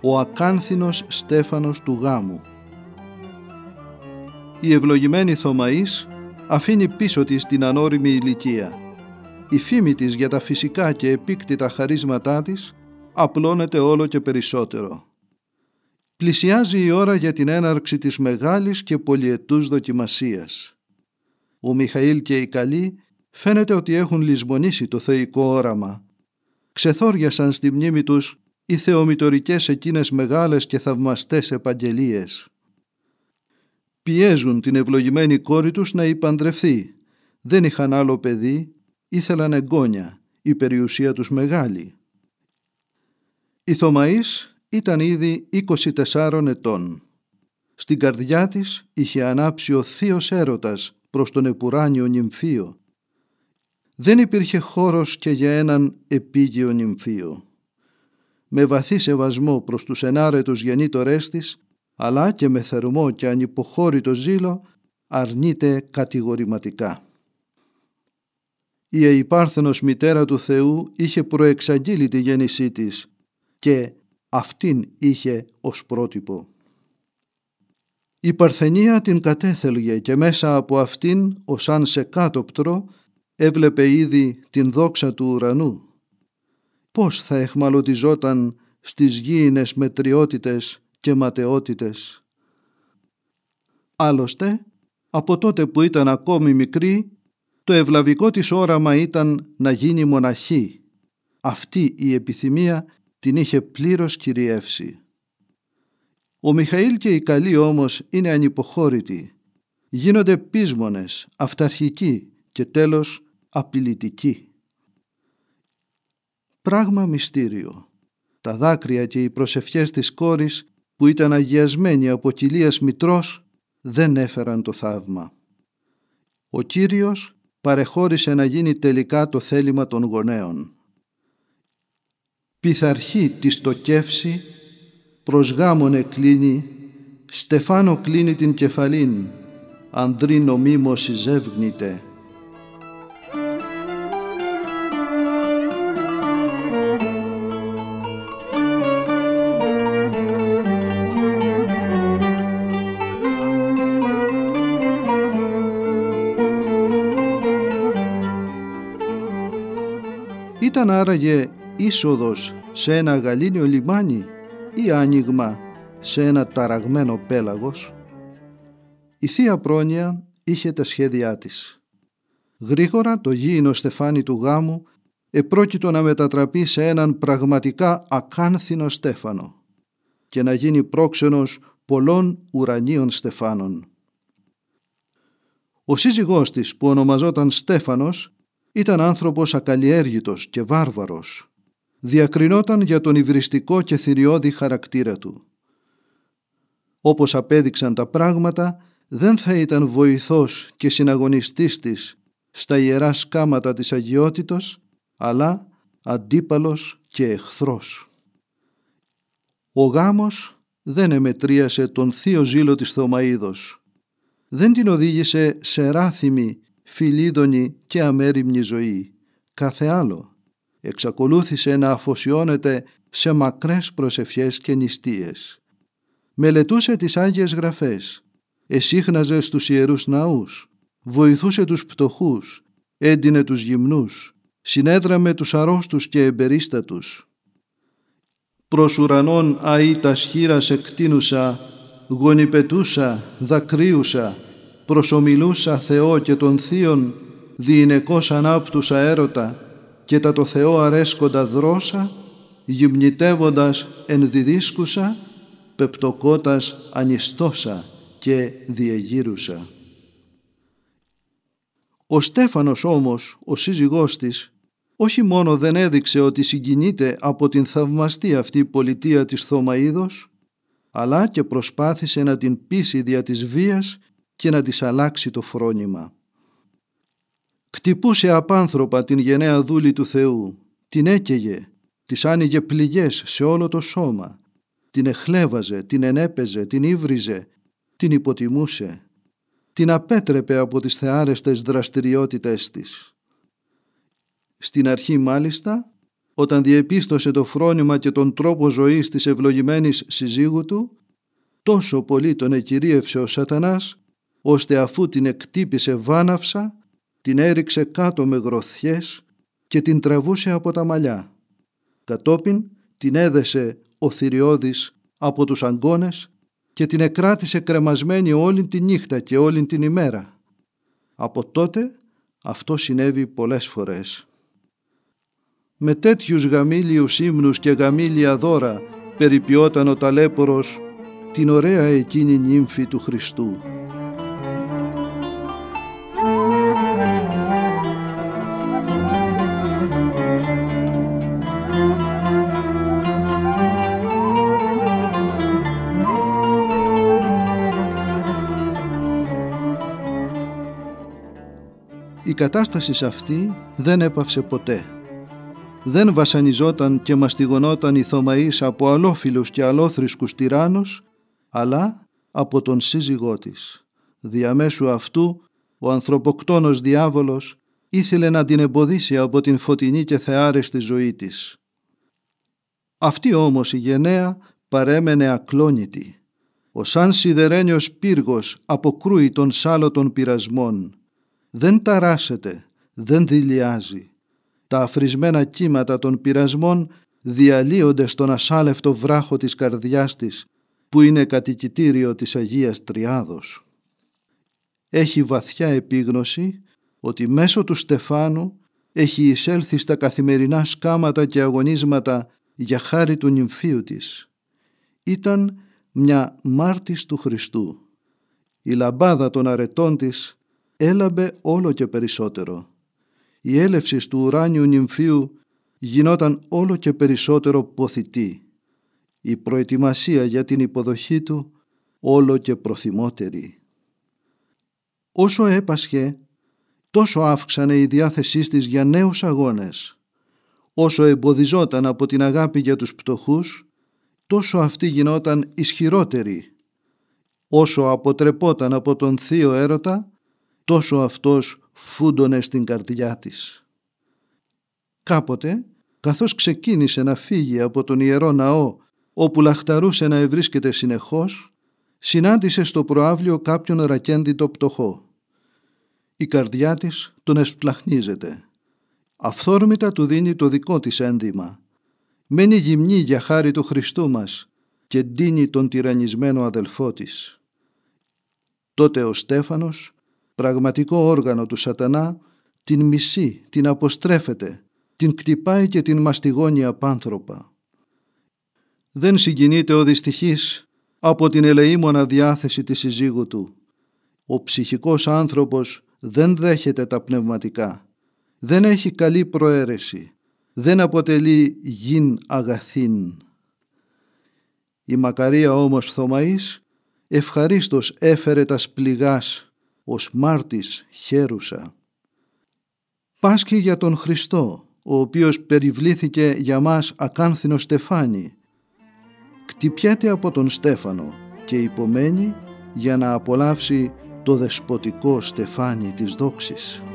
ο ακάνθινος στέφανος του γάμου. Η ευλογημένη Θωμαής αφήνει πίσω της την ανώριμη ηλικία. Η φήμη της για τα φυσικά και επίκτητα χαρίσματά της απλώνεται όλο και περισσότερο. Πλησιάζει η ώρα για την έναρξη της μεγάλης και πολυετούς δοκιμασίας. Ο Μιχαήλ και οι καλοί φαίνεται ότι έχουν λησμονήσει το θεϊκό όραμα. Ξεθόριασαν στη μνήμη τους οι θεομητορικές εκείνες μεγάλες και θαυμαστές επαγγελίες. Πιέζουν την ευλογημένη κόρη τους να υπαντρευθεί. Δεν είχαν άλλο παιδί, ήθελαν εγγόνια, η περιουσία τους μεγάλη. Η Θωμαής ήταν ήδη 24 ετών. Στην καρδιά της είχε ανάψει ο θείος έρωτας προς τον επουράνιο νυμφίο. Δεν υπήρχε χώρος και για έναν επίγειο νυμφίο. Με βαθύ σεβασμό προς τους ενάρετους γεννήτορές της, αλλά και με θερμό και ανυποχώρητο ζήλο, αρνείται κατηγορηματικά. Η αιπάρθενος μητέρα του Θεού είχε προεξαγγείλει τη γέννησή της και αυτήν είχε ως πρότυπο. Η Παρθενία την κατέθελγε και μέσα από αυτήν, ως αν σε κάτωπτρο, έβλεπε ήδη την δόξα του ουρανού. Πώς θα εχμαλωτιζόταν στις γήινες μετριότητες και ματαιότητες. Άλλωστε, από τότε που ήταν ακόμη μικρή, το ευλαβικό της όραμα ήταν να γίνει μοναχή. Αυτή η επιθυμία την είχε πλήρως κυριεύσει. Ο Μιχαήλ και οι καλοί όμως είναι ανυποχώρητοι. Γίνονται πείσμονες, αυταρχικοί και τέλος απειλητικοί. Πράγμα μυστήριο. Τα δάκρυα και οι προσευχές της κόρης που ήταν αγιασμένη από κοιλίας μητρός δεν έφεραν το θαύμα. Ο Κύριος παρεχώρησε να γίνει τελικά το θέλημα των γονέων. Πειθαρχεί τη στοκεύση, προς γάμον εκλίνει, στεφάνο κλείνει την κεφαλήν, ανδρή νομίμως ζεύγνηται. Ήταν άραγε είσοδος σε ένα γαλήνιο λιμάνι ή άνοιγμα σε ένα ταραγμένο πέλαγος? Η Θεία Πρόνοια είχε τα σχέδιά της. Γρήγορα το γήινο στεφάνι του γάμου επρόκειτο να μετατραπεί σε έναν πραγματικά ακάνθινο στέφανο και να γίνει πρόξενος πολλών ουρανίων στεφάνων. Ο σύζυγός της, που ονομαζόταν Στέφανος, ήταν άνθρωπος ακαλλιέργητος και βάρβαρος. Διακρινόταν για τον υβριστικό και θηριώδη χαρακτήρα του. Όπως απέδειξαν τα πράγματα, δεν θα ήταν βοηθός και συναγωνιστής της στα ιερά σκάματα της αγιότητος, αλλά αντίπαλος και εχθρός. Ο γάμος δεν εμετρίασε τον θείο ζήλο της Θωμαίδος. Δεν την οδήγησε σε ράθιμη, φιλίδωνη και αμέριμνη ζωή. Κάθε άλλο. Εξακολούθησε να αφοσιώνεται σε μακρές προσευχές και νηστείες. Μελετούσε τις Άγιες Γραφές, εσύχναζε στους ιερούς ναούς, βοηθούσε τους πτωχούς, έντυνε τους γυμνούς, συνέδραμε τους αρρώστους και εμπερίστατους. Προς ουρανών αήτας χείρας εκτείνουσα, γονιπετούσα, δακρύουσα, προσομιλούσα Θεό και των θείων, διηνεκώς ανάπτουσα έρωτα, και τα το Θεό αρέσκοντα δρώσα, γυμνητεύοντας ενδιδίσκουσα, πεπτοκότας ανιστόσα και διεγύρουσα. Ο Στέφανος όμως, ο σύζυγός της, όχι μόνο δεν έδειξε ότι συγκινείται από την θαυμαστή αυτή πολιτεία της Θωμαίδος, αλλά και προσπάθησε να την πείσει δια της βίας και να της αλλάξει το φρόνημα. Κτυπούσε απάνθρωπα την γενναία δούλη του Θεού, την έκαιγε, της άνοιγε πληγές σε όλο το σώμα, την εχλέβαζε, την ενέπαιζε, την ύβριζε, την υποτιμούσε, την απέτρεπε από τις θεάρεστες δραστηριότητες της. Στην αρχή μάλιστα όταν διεπίστωσε το φρόνημα και τον τρόπο ζωής της ευλογημένης συζύγου του, τόσο πολύ τον εκυρίευσε ο Σατανάς, ώστε αφού την εκτύπησε βάναυσα, την έριξε κάτω με γροθιές και την τραβούσε από τα μαλλιά. Κατόπιν την έδεσε ο Θηριώδης από τους αγκώνες και την εκράτησε κρεμασμένη όλη τη νύχτα και όλη την ημέρα. Από τότε αυτό συνέβη πολλές φορές. Με τέτοιους γαμήλιους ύμνους και γαμήλια δώρα περιποιόταν ο ταλέπορος την ωραία εκείνη νύμφη του Χριστού. Η κατάσταση αυτή δεν έπαυσε ποτέ. Δεν βασανιζόταν και μαστιγωνόταν η Θωμαής από αλόφιλους και αλόθρησκους τυράννους, αλλά από τον σύζυγό της. Διαμέσου αυτού ο ανθρωποκτόνος διάβολος ήθελε να την εμποδίσει από την φωτεινή και θεάρεστη ζωή της. Αυτή όμως η γενναία παρέμενε ακλόνητη. Ο σαν σιδερένιος πύργος αποκρούει τον σάλο των πειρασμών. Δεν ταράσσεται, δεν δειλιάζει. Τα αφρισμένα κύματα των πειρασμών διαλύονται στον ασάλευτο βράχο της καρδιάς της, που είναι κατοικητήριο της Αγίας Τριάδος. Έχει βαθιά επίγνωση ότι μέσω του Στεφάνου έχει εισέλθει στα καθημερινά σκάματα και αγωνίσματα για χάρη του νυμφίου της. Ήταν μια μάρτης του Χριστού. Η λαμπάδα των αρετών της έλαμπε όλο και περισσότερο. Η έλευση του ουράνιου νυμφίου γινόταν όλο και περισσότερο ποθητή. Η προετοιμασία για την υποδοχή του όλο και προθυμότερη. Όσο έπασχε, τόσο αύξανε η διάθεσή της για νέους αγώνες. Όσο εμποδιζόταν από την αγάπη για τους πτωχούς, τόσο αυτή γινόταν ισχυρότερη. Όσο αποτρεπόταν από τον θείο έρωτα, τόσο αυτός φούντωνε στην καρδιά της. Κάποτε, καθώς ξεκίνησε να φύγει από τον Ιερό Ναό, όπου λαχταρούσε να ευρίσκεται συνεχώς, συνάντησε στο προαύλιο κάποιον ρακένδυτο πτωχό. Η καρδιά της τον εσπλαχνίζεται. Αυθόρμητα του δίνει το δικό της ένδυμα. Μένει γυμνή για χάρη του Χριστού μας και ντύνει τον τυραννισμένο αδελφό της. Τότε ο Στέφανος, πραγματικό όργανο του Σατανά, την μισεί, την αποστρέφεται, την κτυπάει και την μαστιγώνει απάνθρωπα. Δεν συγκινείται ο δυστυχής από την ελεήμονα διάθεση της συζύγου του. Ο ψυχικός άνθρωπος δεν δέχεται τα πνευματικά, δεν έχει καλή προαίρεση, δεν αποτελεί γιν αγαθήν. Η μακαρία όμως Θωμαής ευχαρίστως έφερε τα πληγάς ως μάρτης χέρουσα. Πάσχει για τον Χριστό, ο οποίος περιβλήθηκε για μας ακάνθινο στεφάνι. Κτυπιέται από τον Στέφανο και υπομένει για να απολαύσει το δεσποτικό στεφάνι της δόξης.